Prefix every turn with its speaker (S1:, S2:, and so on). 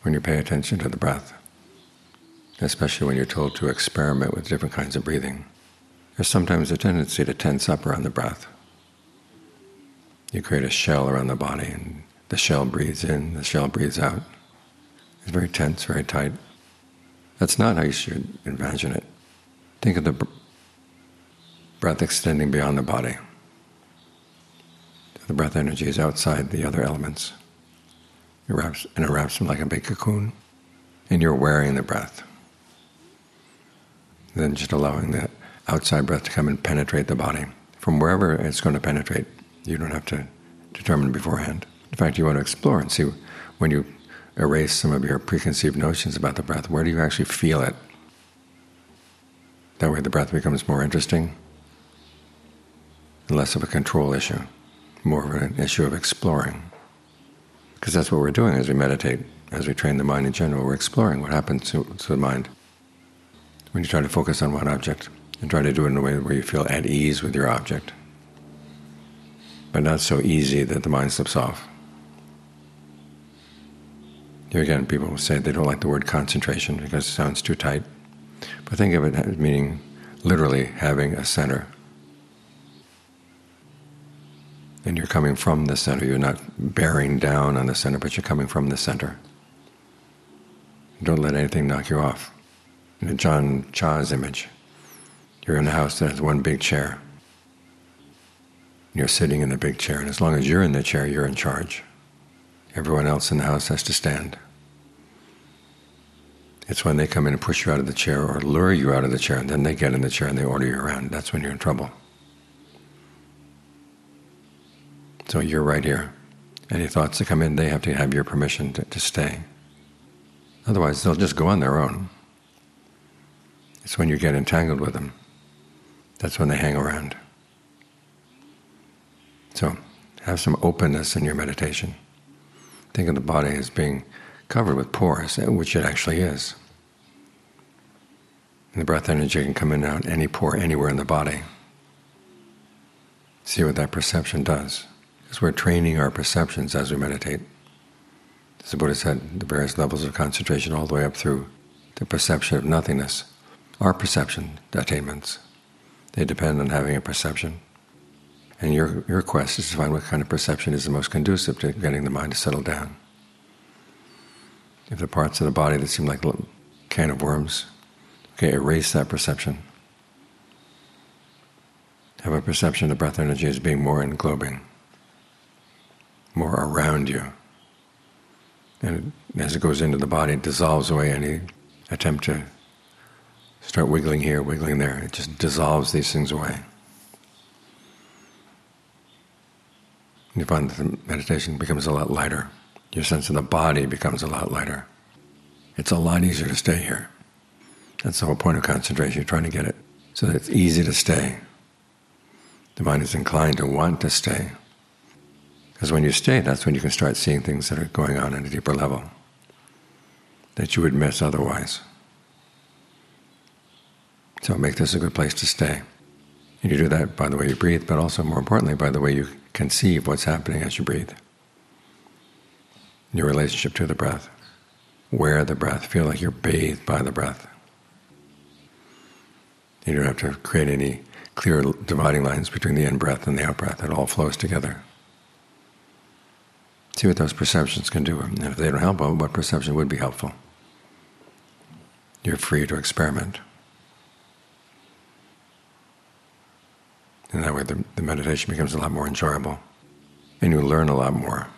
S1: when you pay attention to the breath, especially when you're told to experiment with different kinds of breathing. There's sometimes a tendency to tense up around the breath. You create a shell around the body, and the shell breathes in, the shell breathes out. It's very tense, very tight. That's not how you should imagine it. Think of the breath extending beyond the body. The breath energy is outside the other elements. It wraps them like a big cocoon, and you're wearing the breath. Then just allowing that outside breath to come and penetrate the body. From wherever it's going to penetrate, you don't have to determine beforehand. In fact, you want to explore and see when you erase some of your preconceived notions about the breath, where do you actually feel it? That way the breath becomes more interesting, and less of a control issue, more of an issue of exploring. Because that's what we're doing as we meditate, as we train the mind in general. We're exploring what happens to the mind when you try to focus on one object and try to do it in a way where you feel at ease with your object, but not so easy that the mind slips off. Here again, people will say they don't like the word concentration because it sounds too tight. But think of it as meaning literally having a center. And you're coming from the center. You're not bearing down on the center, but you're coming from the center. Don't let anything knock you off. In John Cha's image, you're in a house that has one big chair. You're sitting in the big chair, and as long as you're in the chair, you're in charge. Everyone else in the house has to stand. It's when they come in and push you out of the chair or lure you out of the chair, and then they get in the chair and they order you around. That's when you're in trouble. So you're right here. Any thoughts that come in, they have to have your permission to stay. Otherwise, they'll just go on their own. It's when you get entangled with them. That's when they hang around. So have some openness in your meditation. Think of the body as being covered with pores, which it actually is. And the breath energy can come in and out any pore anywhere in the body. See what that perception does. Because we're training our perceptions as we meditate. As the Buddha said, the various levels of concentration all the way up through the perception of nothingness. Our perception attainments, they depend on having a perception. And your quest is to find what kind of perception is the most conducive to getting the mind to settle down. If the parts of the body that seem like a little can of worms, okay, erase that perception. Have a perception of breath energy as being more englobing, more around you. And as it goes into the body, it dissolves away any attempt to start wiggling here, wiggling there. It just dissolves these things away. You find that the meditation becomes a lot lighter. Your sense of the body becomes a lot lighter. It's a lot easier to stay here. That's the whole point of concentration. You're trying to get it so that it's easy to stay. The mind is inclined to want to stay. Because when you stay, that's when you can start seeing things that are going on at a deeper level that you would miss otherwise. So make this a good place to stay. And you do that by the way you breathe, but also more importantly by the way you conceive what's happening as you breathe. Your relationship to the breath. Wear the breath. Feel like you're bathed by the breath. You don't have to create any clear dividing lines between the in-breath and the out-breath. It all flows together. See what those perceptions can do. And if they don't help, well, what perception would be helpful? You're free to experiment. And that way the meditation becomes a lot more enjoyable. And you learn a lot more.